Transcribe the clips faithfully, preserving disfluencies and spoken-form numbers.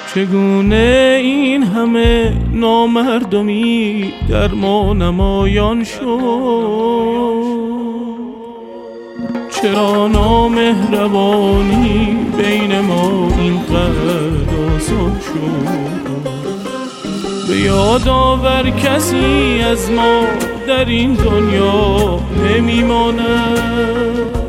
چگونه این همه نامردمی در ما نمایان شد؟ چرا نامهربانی بین ما اینقدر آسان شد؟ به یاد آور کسی از ما در این دنیا نمیماند،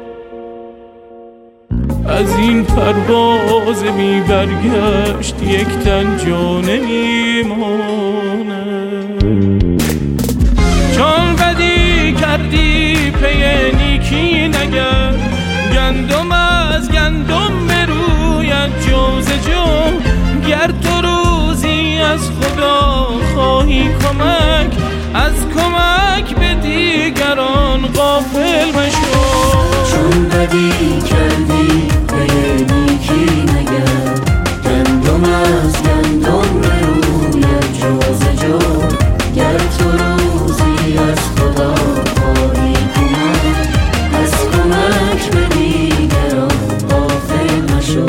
از این پرواز بی برگشت یک تن جا نمیماند. چون بدی کردی پی نیکی نگر، گندم از گندم بروید جوز جو. گر تو روزی از خدا خواهی کمک، از کمک به دیگران غافل مشو. چون بدی کردی پی نیکی نگر، گندم از گندم بروید جوز جو. گر تو روزی از خدا خواهی کمک، از کمک به دیگران غافل مشو.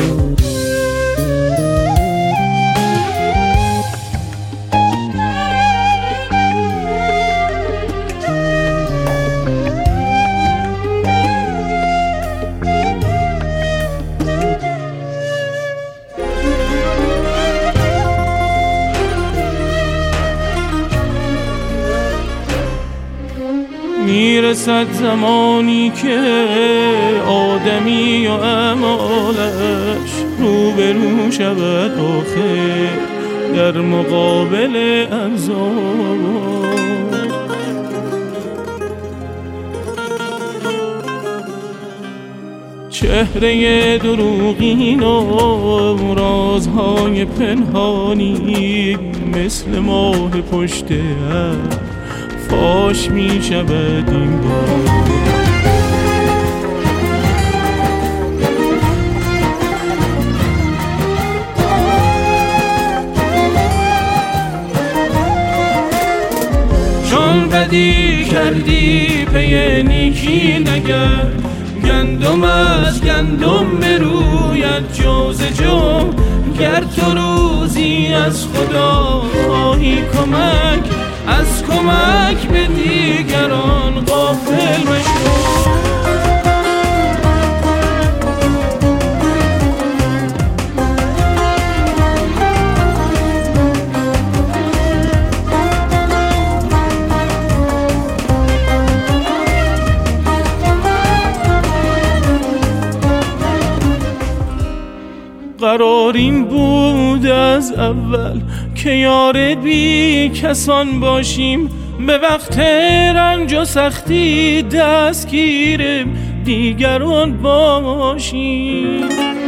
میرسد زمانی که آدمی و اعمالش روبرو شود آخر در مقابل انظار. چهره دروغین و رازهای پنهانی مثل ماه پشت ابر فاش می شود این بار. چون بدی کردی پی نیکی نگر، گندم از گندم بروید جوز جو. گر تو روزی از خدا خواهی کمک، از کمک به دیگران غافل مشو. قرار این بود از اول که یار بی کسان باشیم، به وقت رنج و سختی دستگیر دیگران باشیم.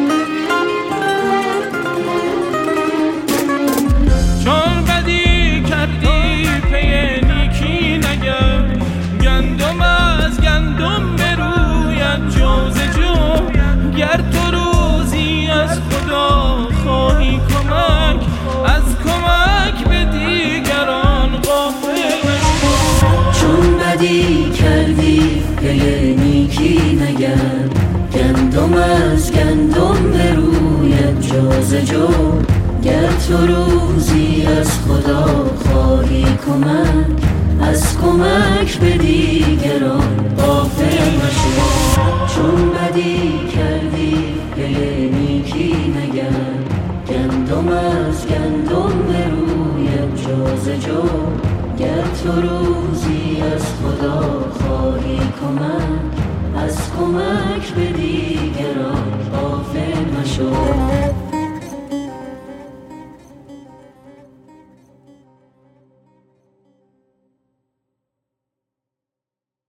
چون بدی کردی پی نیکی نگر، گندم از گندم بروید جوز جو. گر تو روزی از خدا خواهی کمک، از کمک به دیگران غافل مشو. چون بدی کردی پی نیکی نگر، گندم از گندم بروید جوز جو. گر تو روزی از خدا خواهی کمک، از کمک به دیگران غافل مشو. چون بدی کردی پی نیکی نگر، گندم از گندم بروید جوز جو. گر تو روزی از خدا خواهی کمک، از کمک به دیگران غافل مشو.